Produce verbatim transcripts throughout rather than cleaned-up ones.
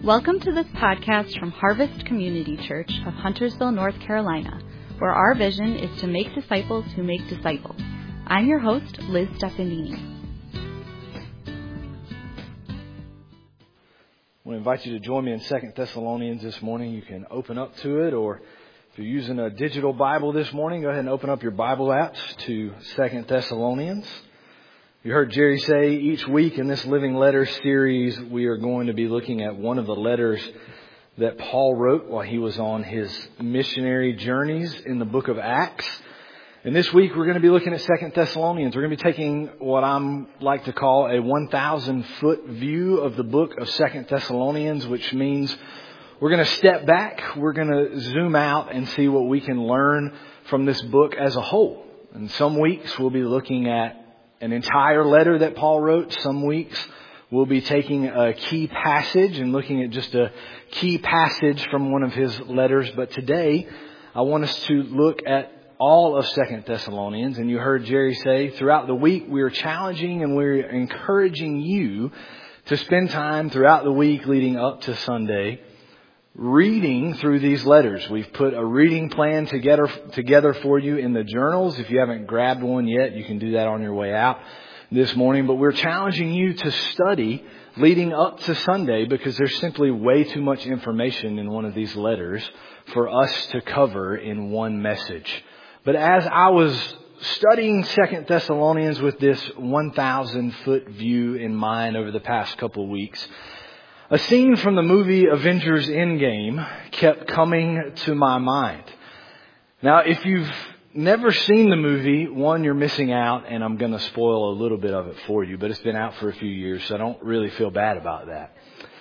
Welcome to this podcast from Harvest Community Church of Huntersville, North Carolina, where our vision is to make disciples who make disciples. I'm your host, Liz Stefanini. I want to invite you to join me in Second Thessalonians this morning. You can open up to it, or if you're using a digital Bible this morning, go ahead and open up your Bible apps to Second Thessalonians. You heard Jerry say each week in this Living Letters series, we are going to be looking at one of the letters that Paul wrote while he was on his missionary journeys in the book of Acts. And this week we're going to be looking at Second Thessalonians. We're going to be taking what I'm like to call a one thousand foot view of the book of Second Thessalonians, which means we're going to step back, we're going to zoom out and see what we can learn from this book as a whole. And some weeks we'll be looking at an entire letter that Paul wrote. Some weeks we'll be taking a key passage and looking at just a key passage from one of his letters. But today I want us to look at all of Second Thessalonians. And you heard Jerry say throughout the week we are challenging and we're encouraging you to spend time throughout the week leading up to Sunday reading through these letters. We've put a reading plan together together for you in the journals. If you haven't grabbed one yet, you can do that on your way out this morning. But we're challenging you to study leading up to Sunday because there's simply way too much information in one of these letters for us to cover in one message. But as I was studying Second Thessalonians with this one thousand foot view in mind over the past couple of weeks, a scene from the movie Avengers Endgame kept coming to my mind. Now, if you've never seen the movie, one, you're missing out, and I'm going to spoil a little bit of it for you, but it's been out for a few years, so I don't really feel bad about that.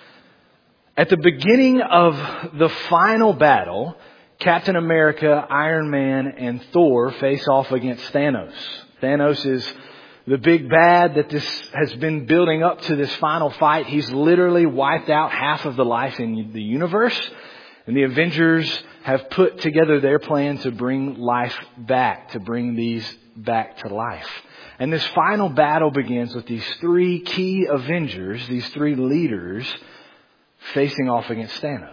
At the beginning of the final battle, Captain America, Iron Man, and Thor face off against Thanos. Thanos is the big bad that this has been building up to this final fight. He's literally wiped out half of the life in the universe. And the Avengers have put together their plan to bring life back, to bring these back to life. And this final battle begins with these three key Avengers, these three leaders, facing off against Thanos.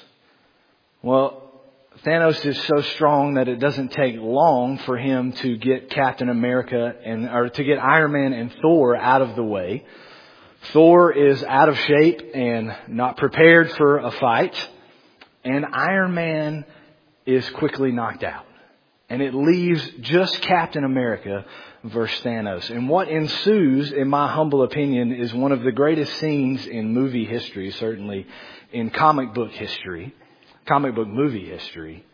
Well, Thanos is so strong that it doesn't take long for him to get Captain America and or to get Iron Man and Thor out of the way. Thor is out of shape and not prepared for a fight. And Iron Man is quickly knocked out. And it leaves just Captain America versus Thanos. And what ensues, in my humble opinion, is one of the greatest scenes in movie history, certainly in comic book history. Comic book movie history.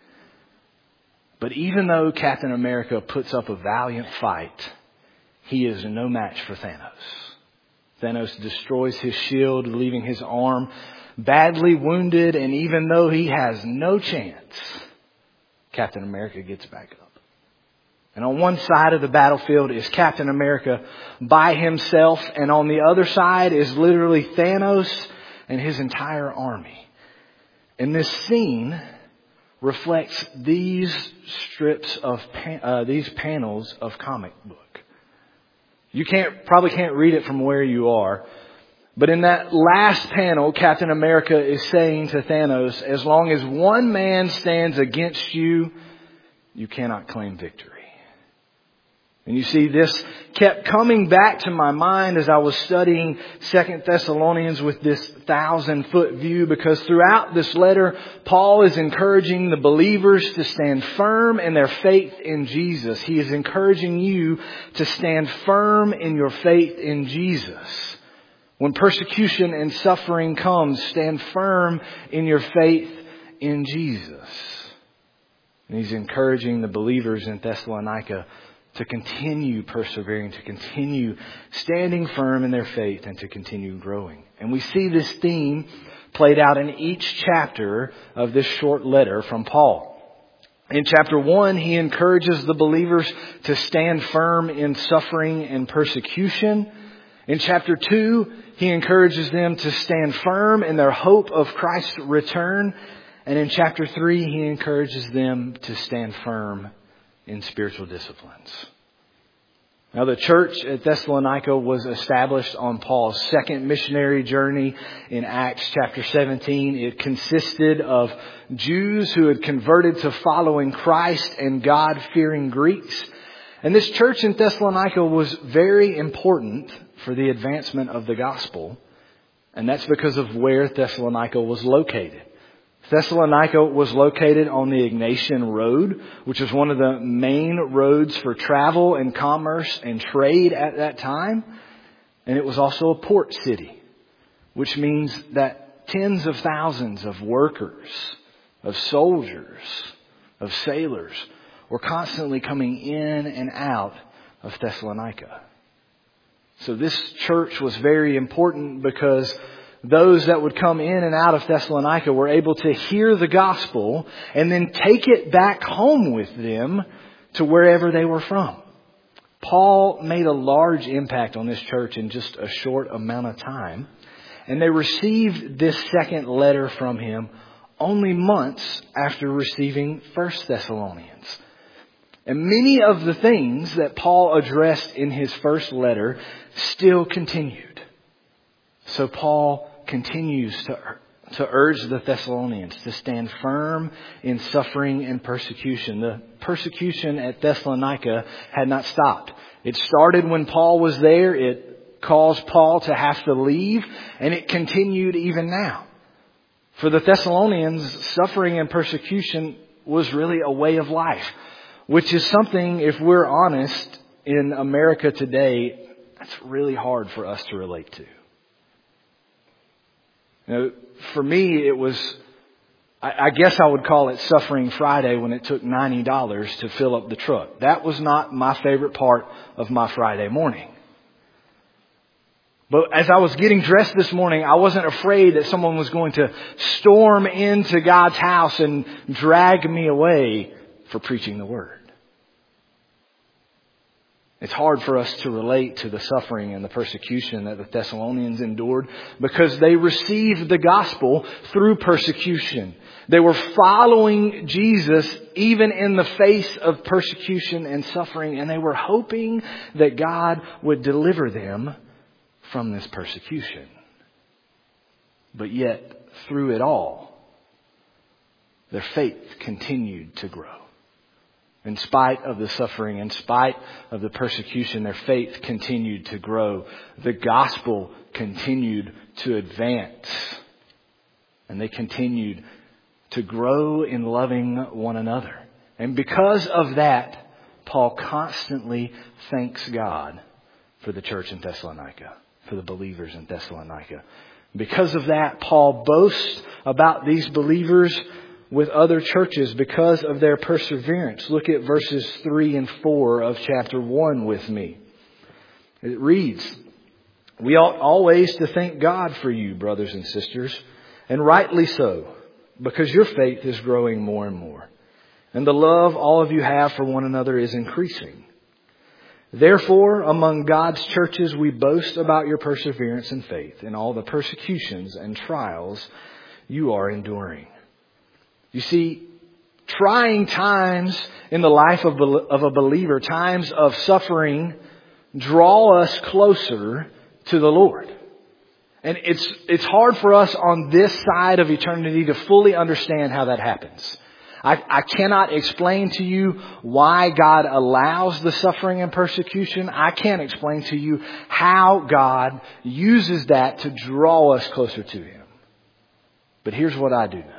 But even though Captain America puts up a valiant fight, he is no match for Thanos. Thanos destroys his shield, leaving his arm badly wounded, and even though he has no chance, Captain America gets back up. And on one side of the battlefield is Captain America by himself, and on the other side is literally Thanos and his entire army. And this scene reflects these strips of pan, uh, these panels of comic book. You can't probably can't read it from where you are, but in that last panel, Captain America is saying to Thanos, "As long as one man stands against you, you cannot claim victory." And you see, this kept coming back to my mind as I was studying Second Thessalonians with this thousand foot view, because throughout this letter, Paul is encouraging the believers to stand firm in their faith in Jesus. He is encouraging you to stand firm in your faith in Jesus. When persecution and suffering comes, stand firm in your faith in Jesus. And he's encouraging the believers in Thessalonica to continue persevering, to continue standing firm in their faith, and to continue growing. And we see this theme played out in each chapter of this short letter from Paul. In chapter one, he encourages the believers to stand firm in suffering and persecution. In chapter two, he encourages them to stand firm in their hope of Christ's return. And in chapter three, he encourages them to stand firm in spiritual disciplines. Now, the church at Thessalonica was established on Paul's second missionary journey in Acts chapter seventeen. It consisted of Jews who had converted to following Christ and God-fearing Greeks. And this church in Thessalonica was very important for the advancement of the gospel. And that's because of where Thessalonica was located. Thessalonica was located on the Egnatian Road, which was one of the main roads for travel and commerce and trade at that time. And it was also a port city, which means that tens of thousands of workers, of soldiers, of sailors were constantly coming in and out of Thessalonica. So this church was very important because those that would come in and out of Thessalonica were able to hear the gospel and then take it back home with them to wherever they were from. Paul made a large impact on this church in just a short amount of time. And they received this second letter from him only months after receiving First Thessalonians. And many of the things that Paul addressed in his first letter still continued. So Paul continues to, to urge the Thessalonians to stand firm in suffering and persecution. The persecution at Thessalonica had not stopped. It started when Paul was there. It caused Paul to have to leave, and it continued even now. For the Thessalonians, suffering and persecution was really a way of life, which is something, if we're honest, in America today, that's really hard for us to relate to. Now, for me, it was, I, I guess I would call it Suffering Friday when it took ninety dollars to fill up the truck. That was not my favorite part of my Friday morning. But as I was getting dressed this morning, I wasn't afraid that someone was going to storm into God's house and drag me away for preaching the Word. It's hard for us to relate to the suffering and the persecution that the Thessalonians endured because they received the gospel through persecution. They were following Jesus even in the face of persecution and suffering, and they were hoping that God would deliver them from this persecution. But yet, through it all, their faith continued to grow. In spite of the suffering, in spite of the persecution, their faith continued to grow. The gospel continued to advance. And they continued to grow in loving one another. And because of that, Paul constantly thanks God for the church in Thessalonica, for the believers in Thessalonica. Because of that, Paul boasts about these believers with other churches because of their perseverance. Look at verses three and four of chapter one with me. It reads, "We ought always to thank God for you, brothers and sisters, and rightly so, because your faith is growing more and more, and the love all of you have for one another is increasing. Therefore, among God's churches, we boast about your perseverance and faith in all the persecutions and trials you are enduring." You see, trying times in the life of, of a believer, times of suffering, draw us closer to the Lord. And it's, it's hard for us on this side of eternity to fully understand how that happens. I, I cannot explain to you why God allows the suffering and persecution. I can't explain to you how God uses that to draw us closer to Him. But here's what I do know.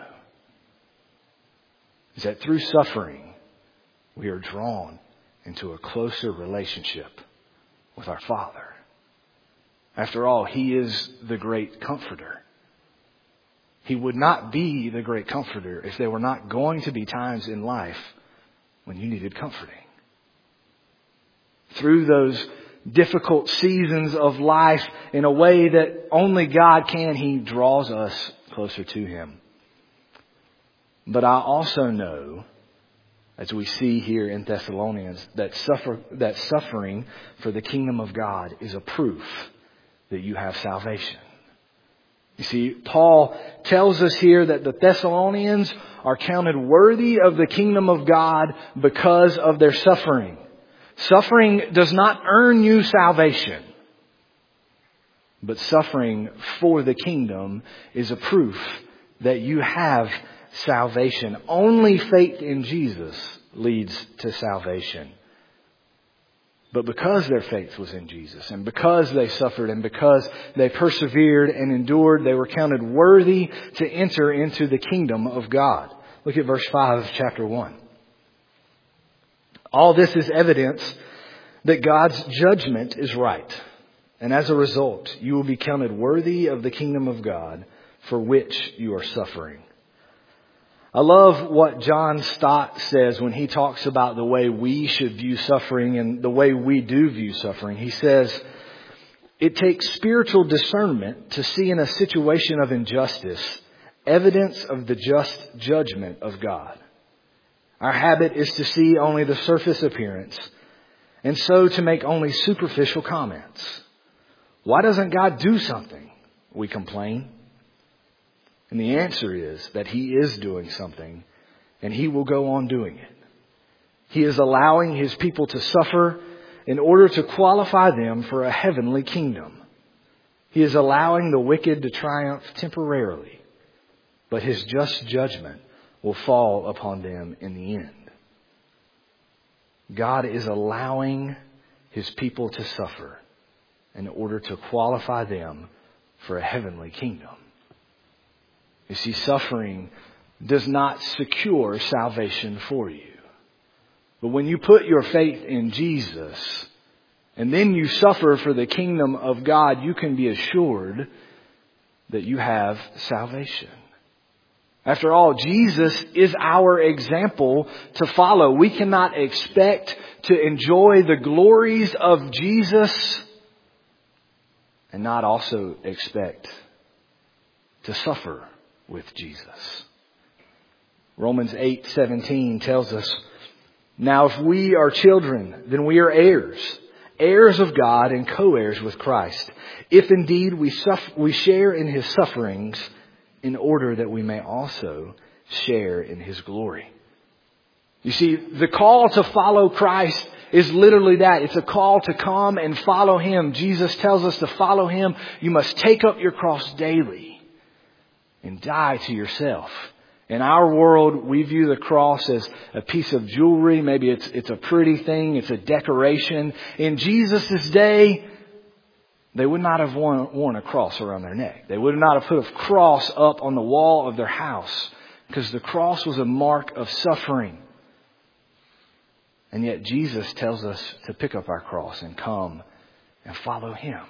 Is that through suffering, we are drawn into a closer relationship with our Father. After all, He is the great comforter. He would not be the great comforter if there were not going to be times in life when you needed comforting. Through those difficult seasons of life, in a way that only God can, He draws us closer to Him. But I also know, as we see here in Thessalonians, that suffer that suffering for the kingdom of God is a proof that you have salvation. You see, Paul tells us here that the Thessalonians are counted worthy of the kingdom of God because of their suffering. Suffering does not earn you salvation, but suffering for the kingdom is a proof that you have salvation. Only faith in Jesus leads to salvation. But because their faith was in Jesus, and because they suffered, and because they persevered and endured, they were counted worthy to enter into the kingdom of God. Look at verse five of chapter one. All this is evidence that God's judgment is right. And as a result, you will be counted worthy of the kingdom of God for which you are suffering. I love what John Stott says when he talks about the way we should view suffering and the way we do view suffering. He says, it takes spiritual discernment to see in a situation of injustice evidence of the just judgment of God. Our habit is to see only the surface appearance and so to make only superficial comments. Why doesn't God do something? We complain. And the answer is that He is doing something, and He will go on doing it. He is allowing His people to suffer in order to qualify them for a heavenly kingdom. He is allowing the wicked to triumph temporarily, but His just judgment will fall upon them in the end. God is allowing His people to suffer in order to qualify them for a heavenly kingdom. You see, suffering does not secure salvation for you. But when you put your faith in Jesus and then you suffer for the kingdom of God, you can be assured that you have salvation. After all, Jesus is our example to follow. We cannot expect to enjoy the glories of Jesus and not also expect to suffer with Jesus. Romans eight seventeen tells us, now if we are children, then we are heirs, heirs of God and co-heirs with Christ, if indeed we suffer, we share in His sufferings, in order that we may also share in His glory. You see, the call to follow Christ is literally that. It's a call to come and follow Him. Jesus tells us to follow Him. You must take up your cross daily and die to yourself. In our world, we view the cross as a piece of jewelry. Maybe it's it's a pretty thing. It's a decoration. In Jesus' day, they would not have worn, worn a cross around their neck. They would not have put a cross up on the wall of their house because the cross was a mark of suffering. And yet Jesus tells us to pick up our cross and come and follow Him.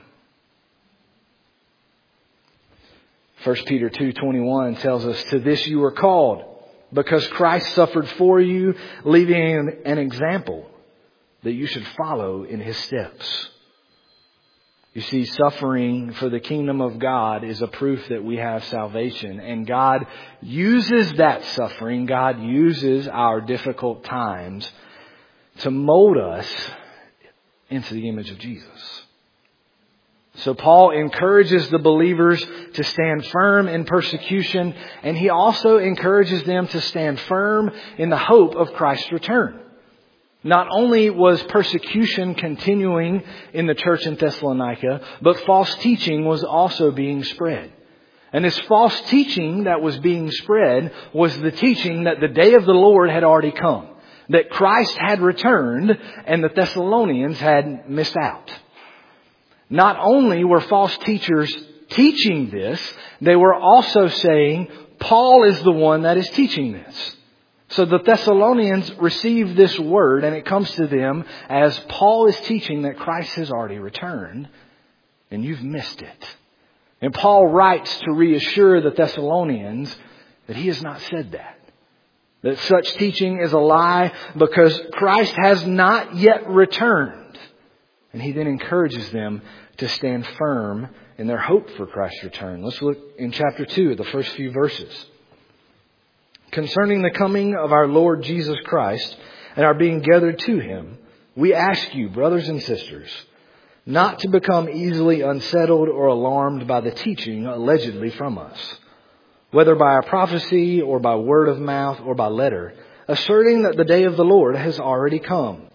First Peter two twenty-one tells us, to this you are called, because Christ suffered for you, leaving an example that you should follow in His steps. You see, suffering for the kingdom of God is a proof that we have salvation. And God uses that suffering, God uses our difficult times to mold us into the image of Jesus. So Paul encourages the believers to stand firm in persecution, and he also encourages them to stand firm in the hope of Christ's return. Not only was persecution continuing in the church in Thessalonica, but false teaching was also being spread. And this false teaching that was being spread was the teaching that the day of the Lord had already come, that Christ had returned, and the Thessalonians had missed out. Not only were false teachers teaching this, they were also saying, Paul is the one that is teaching this. So the Thessalonians received this word, and it comes to them as Paul is teaching that Christ has already returned, and you've missed it. And Paul writes to reassure the Thessalonians that he has not said that. That such teaching is a lie because Christ has not yet returned. And he then encourages them to stand firm in their hope for Christ's return. Let's look in chapter two, the first few verses. Concerning the coming of our Lord Jesus Christ and our being gathered to Him, we ask you, brothers and sisters, not to become easily unsettled or alarmed by the teaching allegedly from us, whether by a prophecy or by word of mouth or by letter, asserting that the day of the Lord has already come,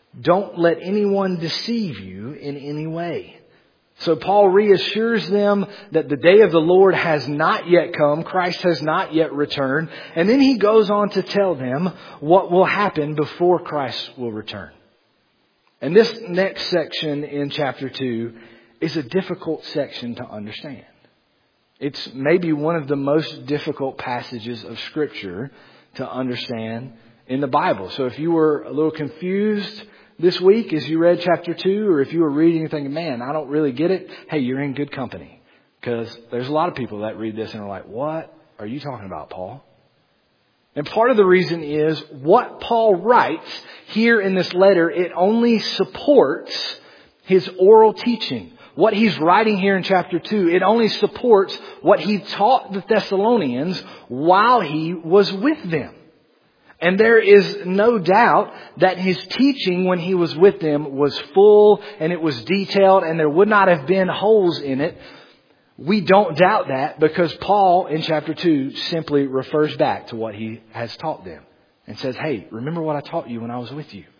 Don't let anyone deceive you in any way. So Paul reassures them that the day of the Lord has not yet come. Christ has not yet returned. And then he goes on to tell them what will happen before Christ will return. And this next section in chapter two is a difficult section to understand. It's maybe one of the most difficult passages of Scripture to understand in the Bible. So if you were a little confused this week as you read chapter two, or if you were reading and thinking, man, I don't really get it, hey, you're in good company. Because there's a lot of people that read this and are like, what are you talking about, Paul? And part of the reason is what Paul writes here in this letter, it only supports his oral teaching. What he's writing here in chapter two, it only supports what he taught the Thessalonians while he was with them. And there is no doubt that his teaching when he was with them was full and it was detailed and there would not have been holes in it. We don't doubt that because Paul in chapter two simply refers back to what he has taught them and says, hey, remember what I taught you when I was with you.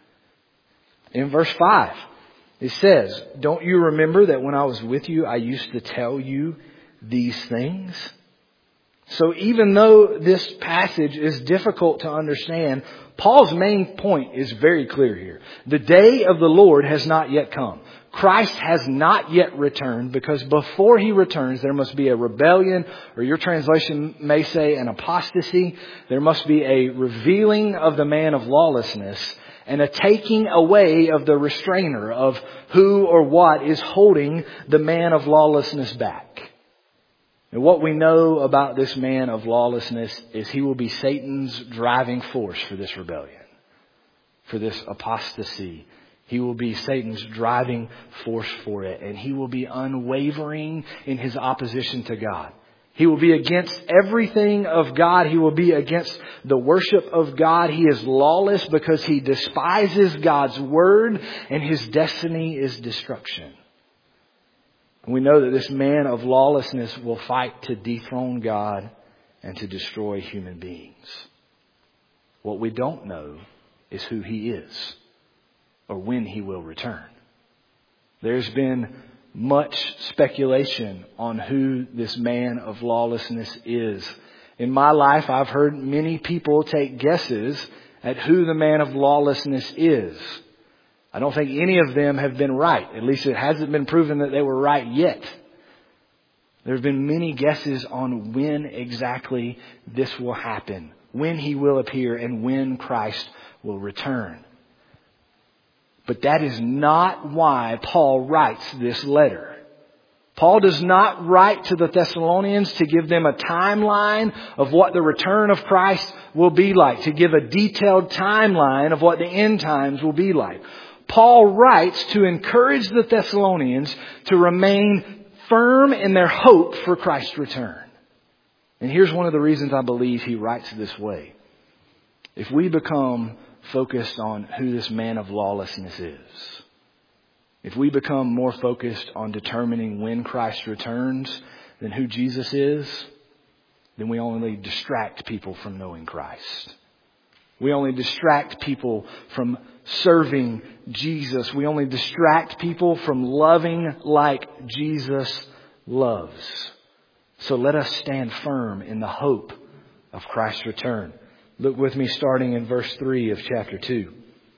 In verse five, it says, don't you remember that when I was with you, I used to tell you these things? So even though this passage is difficult to understand, Paul's main point is very clear here. The day of the Lord has not yet come. Christ has not yet returned because before he returns, there must be a rebellion, or your translation may say an apostasy. There must be a revealing of the man of lawlessness and a taking away of the restrainer of who or what is holding the man of lawlessness back. And what we know about this man of lawlessness is he will be Satan's driving force for this rebellion, for this apostasy. He will be Satan's driving force for it, and he will be unwavering in his opposition to God. He will be against everything of God. He will be against the worship of God. He is lawless because he despises God's word, and his destiny is destruction. We know that this man of lawlessness will fight to dethrone God and to destroy human beings. What we don't know is who he is or when he will return. There's been much speculation on who this man of lawlessness is. In my life, I've heard many people take guesses at who the man of lawlessness is. I don't think any of them have been right. At least it hasn't been proven that they were right yet. There have been many guesses on when exactly this will happen, when he will appear, and when Christ will return. But that is not why Paul writes this letter. Paul does not write to the Thessalonians to give them a timeline of what the return of Christ will be like, to give a detailed timeline of what the end times will be like. Paul writes to encourage the Thessalonians to remain firm in their hope for Christ's return. And here's one of the reasons I believe he writes this way. If we become focused on who this man of lawlessness is, if we become more focused on determining when Christ returns than who Jesus is, then we only distract people from knowing Christ. We only distract people from serving Jesus. We only distract people from loving like Jesus loves. So let us stand firm in the hope of Christ's return. Look with me starting in verse three of chapter two.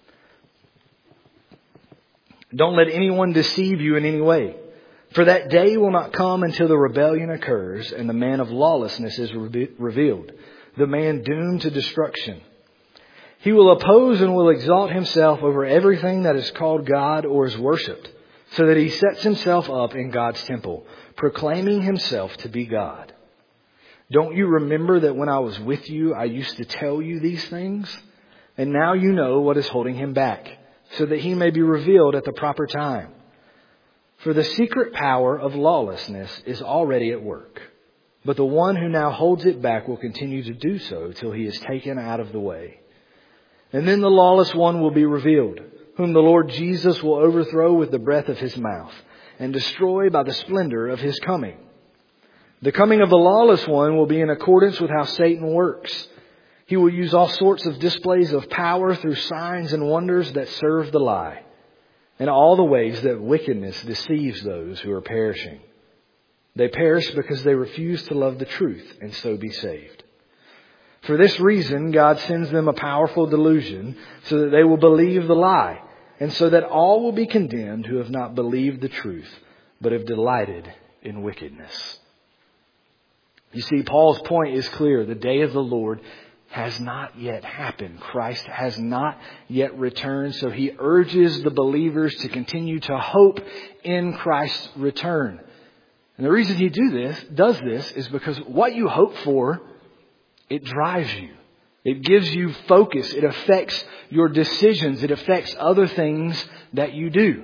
Don't let anyone deceive you in any way, for that day will not come until the rebellion occurs and the man of lawlessness is re- revealed, the man doomed to destruction. He will oppose and will exalt himself over everything that is called God or is worshipped, so that he sets himself up in God's temple, proclaiming himself to be God. Don't you remember that when I was with you, I used to tell you these things? And now you know what is holding him back, so that he may be revealed at the proper time. For the secret power of lawlessness is already at work, but the one who now holds it back will continue to do so till he is taken out of the way. And then the lawless one will be revealed, whom the Lord Jesus will overthrow with the breath of his mouth and destroy by the splendor of his coming. The coming of the lawless one will be in accordance with how Satan works. He will use all sorts of displays of power through signs and wonders that serve the lie, and all the ways that wickedness deceives those who are perishing. They perish because they refuse to love the truth and so be saved. For this reason, God sends them a powerful delusion so that they will believe the lie, and so that all will be condemned who have not believed the truth, but have delighted in wickedness. You see, Paul's point is clear. The day of the Lord has not yet happened. Christ has not yet returned. So he urges the believers to continue to hope in Christ's return. And the reason he do this, does this is because what you hope for, it drives you. It gives you focus. It affects your decisions. It affects other things that you do.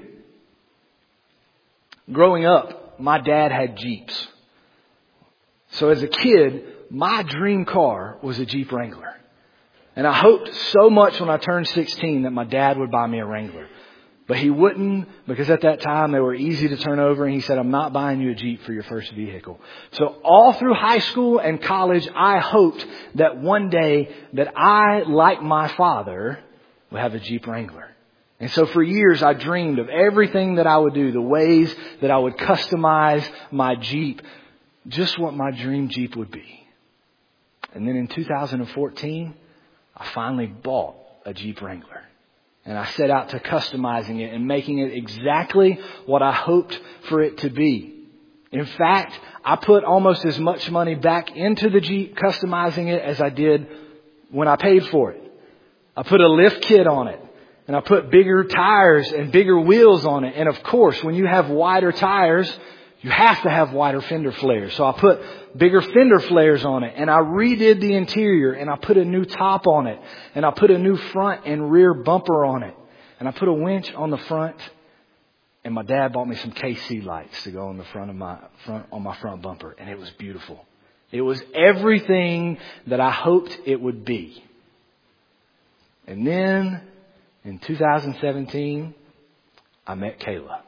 Growing up, my dad had Jeeps. So as a kid, my dream car was a Jeep Wrangler. And I hoped so much when I turned sixteen that my dad would buy me a Wrangler. But he wouldn't, because at that time they were easy to turn over, and he said, I'm not buying you a Jeep for your first vehicle. So all through high school and college, I hoped that one day that I, like my father, would have a Jeep Wrangler. And so for years I dreamed of everything that I would do, the ways that I would customize my Jeep, just what my dream Jeep would be. And then in two thousand fourteen, I finally bought a Jeep Wrangler. And I set out to customizing it and making it exactly what I hoped for it to be. In fact, I put almost as much money back into the Jeep customizing it as I did when I paid for it. I put a lift kit on it, and I put bigger tires and bigger wheels on it. And of course, when you have wider tires, you have to have wider fender flares. So I put bigger fender flares on it, and I redid the interior, and I put a new top on it, and I put a new front and rear bumper on it, and I put a winch on the front, and my dad bought me some K C lights to go on the front of my front on my front bumper, and it was beautiful. It was everything that I hoped it would be. And then in two thousand seventeen, I met Kayla.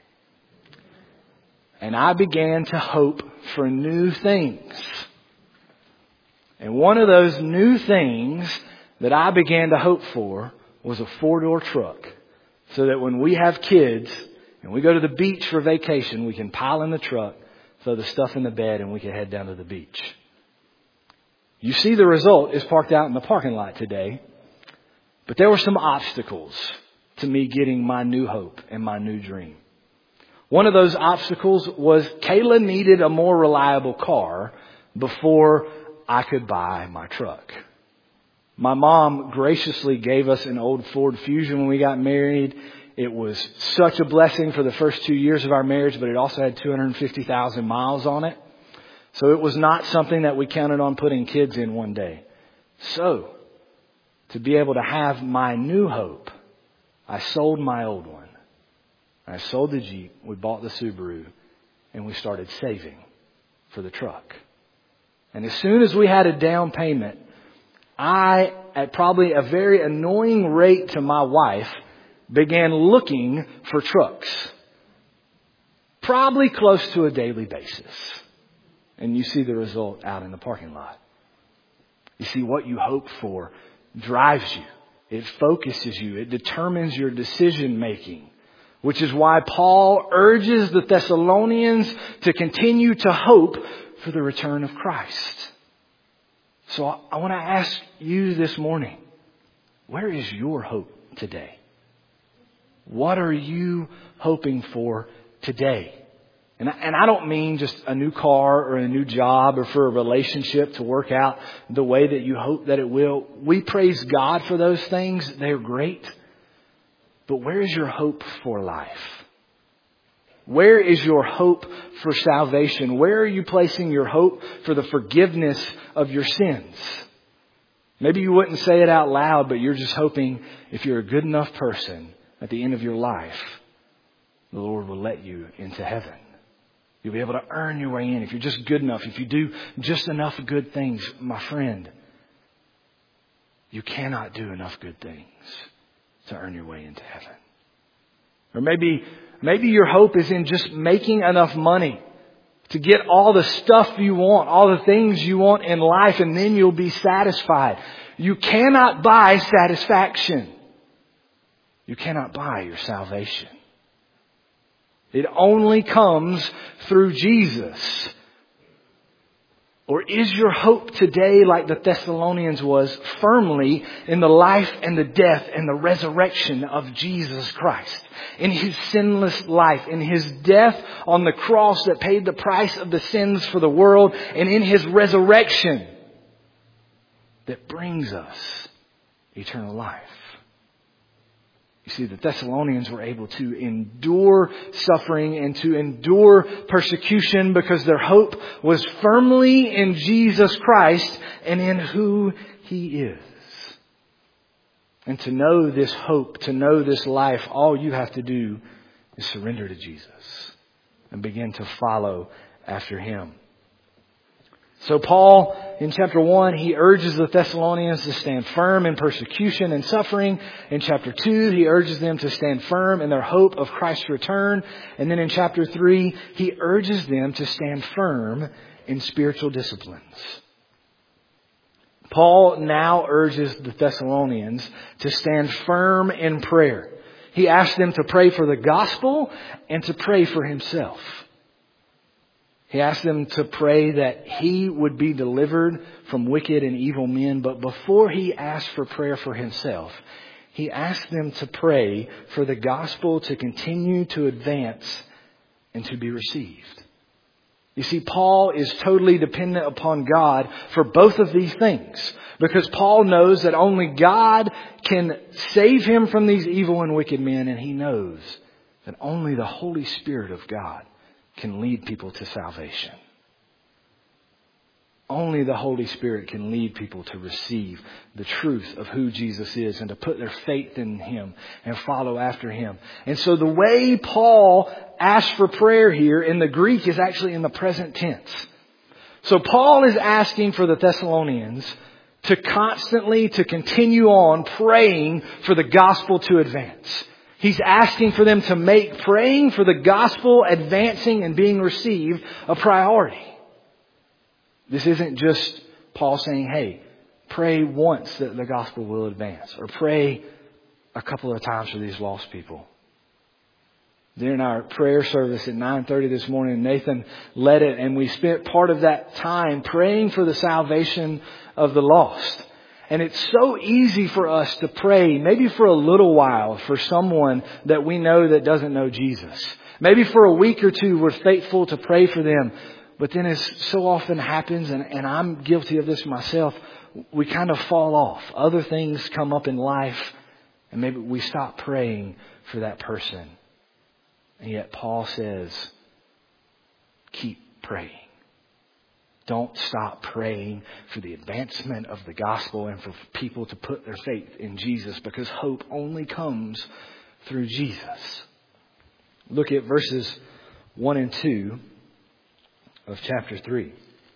And I began to hope for new things. And one of those new things that I began to hope for was a four-door truck. So that when we have kids and we go to the beach for vacation, we can pile in the truck, throw the stuff in the bed, and we can head down to the beach. You see, the result is parked out in the parking lot today. But there were some obstacles to me getting my new hope and my new dream. One of those obstacles was Kayla needed a more reliable car before I could buy my truck. My mom graciously gave us an old Ford Fusion when we got married. It was such a blessing for the first two years of our marriage, but it also had two hundred fifty thousand miles on it. So it was not something that we counted on putting kids in one day. So, to be able to have my new hope, I sold my old one. I sold the Jeep, we bought the Subaru, and we started saving for the truck. And as soon as we had a down payment, I, at probably a very annoying rate to my wife, began looking for trucks. Probably close to a daily basis. And you see the result out in the parking lot. You see, what you hope for drives you. It focuses you. It determines your decision making. Which is why Paul urges the Thessalonians to continue to hope for the return of Christ. So I want to ask you this morning, where is your hope today? What are you hoping for today? And I, and I don't mean just a new car or a new job or for a relationship to work out the way that you hope that it will. We praise God for those things. They're great. But where is your hope for life? Where is your hope for salvation? Where are you placing your hope for the forgiveness of your sins? Maybe you wouldn't say it out loud, but you're just hoping if you're a good enough person at the end of your life, the Lord will let you into heaven. You'll be able to earn your way in if you're just good enough. If you do just enough good things, my friend, you cannot do enough good things to earn your way into heaven. Or maybe, maybe your hope is in just making enough money To get all the stuff you want, all the things you want in life, and then you'll be satisfied. You cannot buy satisfaction. You cannot buy your salvation. It only comes through Jesus. Or is your hope today, like the Thessalonians was, firmly in the life and the death and the resurrection of Jesus Christ? In His sinless life, in His death on the cross that paid the price of the sins for the world, and in His resurrection that brings us eternal life. You see, the Thessalonians were able to endure suffering and to endure persecution because their hope was firmly in Jesus Christ and in who He is. And to know this hope, to know this life, all you have to do is surrender to Jesus and begin to follow after Him. So Paul, in chapter one, he urges the Thessalonians to stand firm in persecution and suffering. In chapter two, he urges them to stand firm in their hope of Christ's return. And then in chapter three, he urges them to stand firm in spiritual disciplines. Paul now urges the Thessalonians to stand firm in prayer. He asks them to pray for the gospel and to pray for himself. He asked them to pray that he would be delivered from wicked and evil men. But before he asked for prayer for himself, he asked them to pray for the gospel to continue to advance and to be received. You see, Paul is totally dependent upon God for both of these things, because Paul knows that only God can save him from these evil and wicked men, and he knows that only the Holy Spirit of God can lead people to salvation. Only the Holy Spirit can lead people to receive the truth of who Jesus is and to put their faith in Him and follow after Him. And so the way Paul asks for prayer here in the Greek is actually in the present tense. So Paul is asking for the Thessalonians to constantly, to continue on praying for the gospel to advance. He's asking for them to make praying for the gospel advancing and being received a priority. This isn't just Paul saying, hey, pray once that the gospel will advance, or pray a couple of times for these lost people. During our prayer service at nine thirty this morning, Nathan led it, and we spent part of that time praying for the salvation of the lost. And it's so easy for us to pray, maybe for a little while, for someone that we know that doesn't know Jesus. Maybe for a week or two we're faithful to pray for them. But then, as so often happens, and, and I'm guilty of this myself, we kind of fall off. Other things come up in life, and maybe we stop praying for that person. And yet Paul says, keep praying. Don't stop praying for the advancement of the gospel and for people to put their faith in Jesus, because hope only comes through Jesus. Look at verses one and two of chapter three.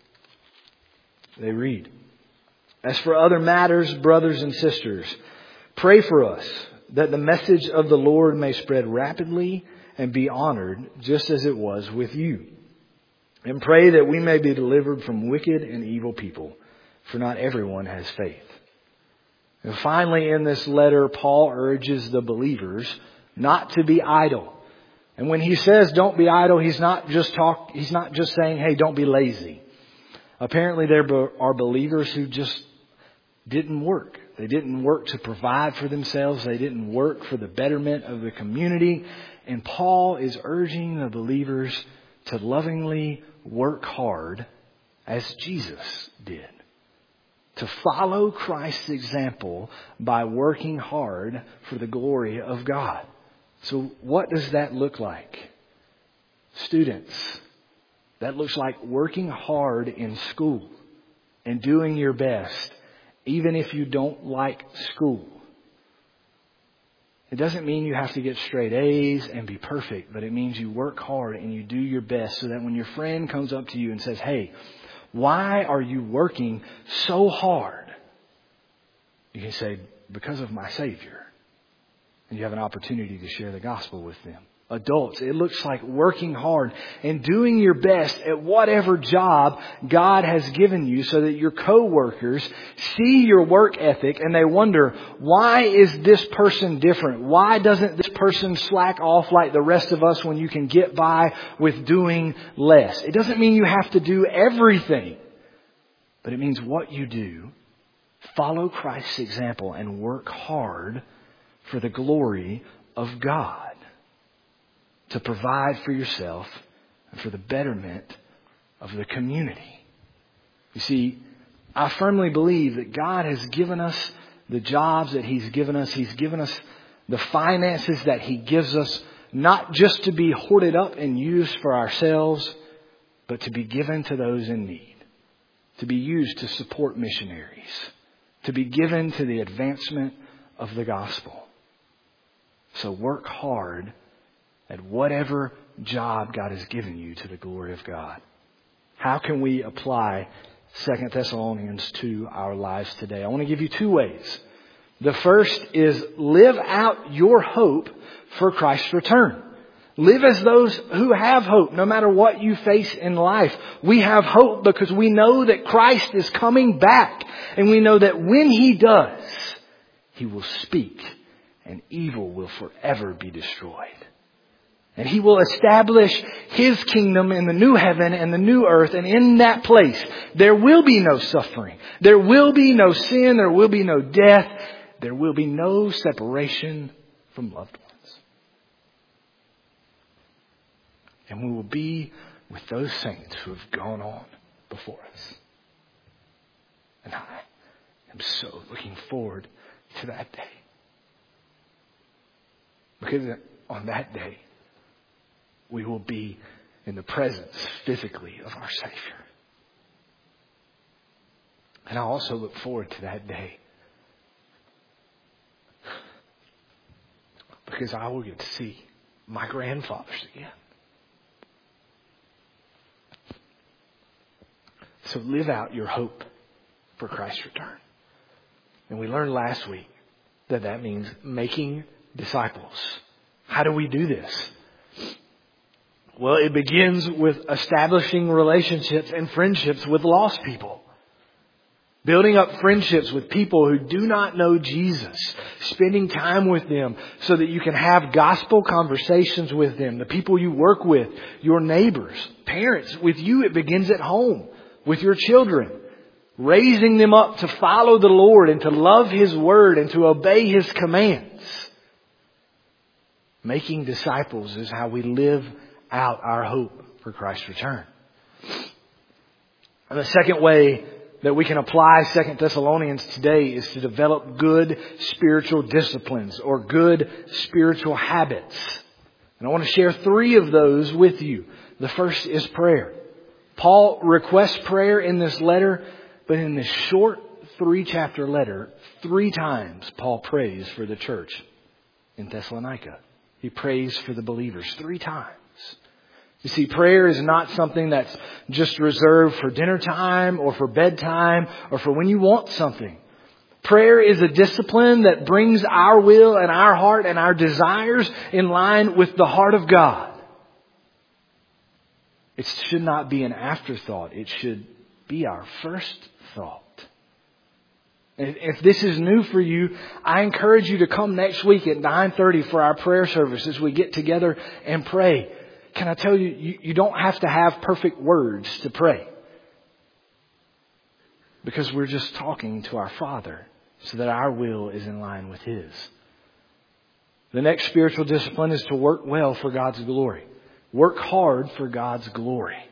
They read, "As for other matters, brothers and sisters, pray for us that the message of the Lord may spread rapidly and be honored just as it was with you. And pray that we may be delivered from wicked and evil people, for not everyone has faith." And finally, in this letter, Paul urges the believers not to be idle. And when he says don't be idle, he's not just talk, he's not just saying, hey, don't be lazy. Apparently there are believers who just didn't work. They didn't work to provide for themselves. They didn't work for the betterment of the community. And Paul is urging the believers to lovingly work hard as Jesus did. To follow Christ's example by working hard for the glory of God. So what does that look like? Students, that looks like working hard in school and doing your best, even if you don't like school. It doesn't mean you have to get straight A's and be perfect, but it means you work hard and you do your best so that when your friend comes up to you and says, hey, why are you working so hard? You can say, because of my Savior. And you have an opportunity to share the gospel with them. adults. It looks like working hard and doing your best at whatever job God has given you so that your coworkers see your work ethic and they wonder, why is this person different? Why doesn't this person slack off like the rest of us when you can get by with doing less? It doesn't mean you have to do everything, but it means what you do, follow Christ's example and work hard for the glory of God, to provide for yourself and for the betterment of the community. You see, I firmly believe that God has given us the jobs that He's given us. He's given us the finances that He gives us, not just to be hoarded up and used for ourselves, but to be given to those in need, to be used to support missionaries, to be given to the advancement of the gospel. So work hard at whatever job God has given you to the glory of God. How can we apply Second Thessalonians to our lives today? I want to give you two ways. The first is live out your hope for Christ's return. Live as those who have hope, no matter what you face in life. We have hope because we know that Christ is coming back. And we know that when He does, He will speak and evil will forever be destroyed. And He will establish His kingdom in the new heaven and the new earth. And in that place, there will be no suffering. There will be no sin. There will be no death. There will be no separation from loved ones. And we will be with those saints who have gone on before us. And I am so looking forward to that day. Because on that day, we will be in the presence physically of our Savior. And I also look forward to that day, because I will get to see my grandfathers again. So live out your hope for Christ's return. And we learned last week that that means making disciples. How do we do this? Well, it begins with establishing relationships and friendships with lost people. Building up friendships with people who do not know Jesus. Spending time with them so that you can have gospel conversations with them. The people you work with, your neighbors, parents. With you, it begins at home with your children. Raising them up to follow the Lord and to love His word and to obey His commands. Making disciples is how we live out our hope for Christ's return. And the second way that we can apply Second Thessalonians today is to develop good spiritual disciplines or good spiritual habits. And I want to share three of those with you. The first is prayer. Paul requests prayer in this letter, but in this short three-chapter letter, three times Paul prays for the church in Thessalonica. He prays for the believers three times. You see, prayer is not something that's just reserved for dinner time or for bedtime or for when you want something. Prayer is a discipline that brings our will and our heart and our desires in line with the heart of God. It should not be an afterthought. It should be our first thought. If this is new for you, I encourage you to come next week at nine thirty for our prayer service as we get together and pray. Can I tell you, you, you don't have to have perfect words to pray. Because we're just talking to our Father so that our will is in line with His. The next spiritual discipline is to work well for God's glory. Work hard for God's glory.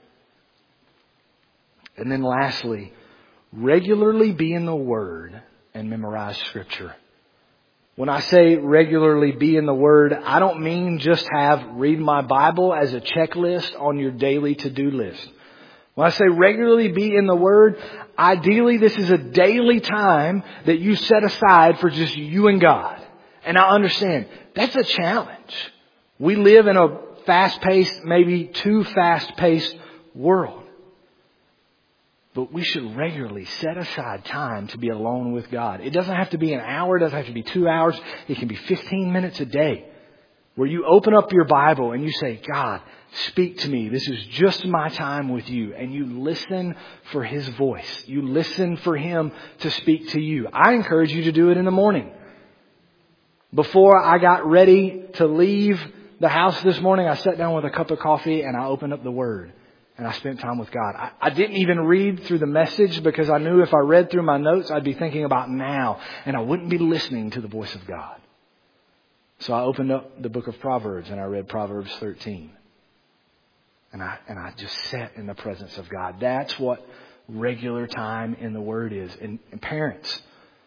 And then lastly, regularly be in the Word and memorize Scripture. When I say regularly be in the Word, I don't mean just have read my Bible as a checklist on your daily to-do list. When I say regularly be in the Word, ideally this is a daily time that you set aside for just you and God. And I understand, that's a challenge. We live in a fast-paced, maybe too fast-paced world. But we should regularly set aside time to be alone with God. It doesn't have to be an hour. It doesn't have to be two hours. It can be fifteen minutes a day. where you open up your Bible and you say, God, speak to me. This is just my time with you. And you listen for His voice. You listen for Him to speak to you. I encourage you to do it in the morning. Before I got ready to leave the house this morning, I sat down with a cup of coffee and I opened up the Word. And I spent time with God. I, I didn't even read through the message because I knew if I read through my notes, I'd be thinking about now. And I wouldn't be listening to the voice of God. So I opened up the book of Proverbs and I read Proverbs thirteen. And I, and I just sat in the presence of God. That's what regular time in the Word is. And, and parents,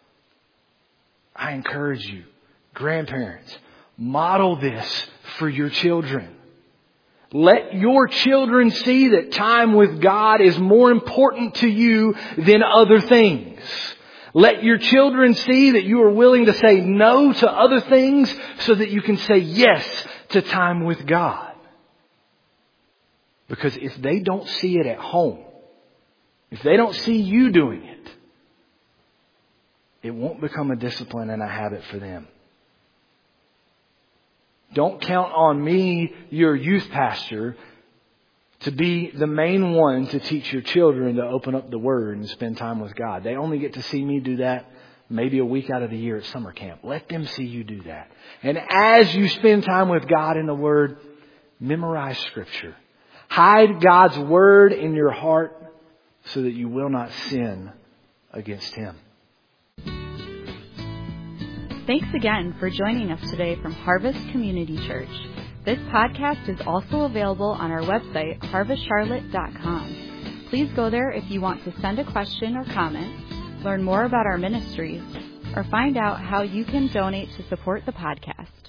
I encourage you, grandparents, model this for your children. Let your children see that time with God is more important to you than other things. Let your children see that you are willing to say no to other things so that you can say yes to time with God. Because if they don't see it at home, if they don't see you doing it, it won't become a discipline and a habit for them. Don't count on me, your youth pastor, to be the main one to teach your children to open up the Word and spend time with God. They only get to see me do that maybe a week out of the year at summer camp. Let them see you do that. And as you spend time with God in the Word, memorize Scripture. Hide God's Word in your heart so that you will not sin against Him. Thanks again for joining us today from Harvest Community Church. This podcast is also available on our website, harvest charlotte dot com. Please go there if you want to send a question or comment, learn more about our ministries, or find out how you can donate to support the podcast.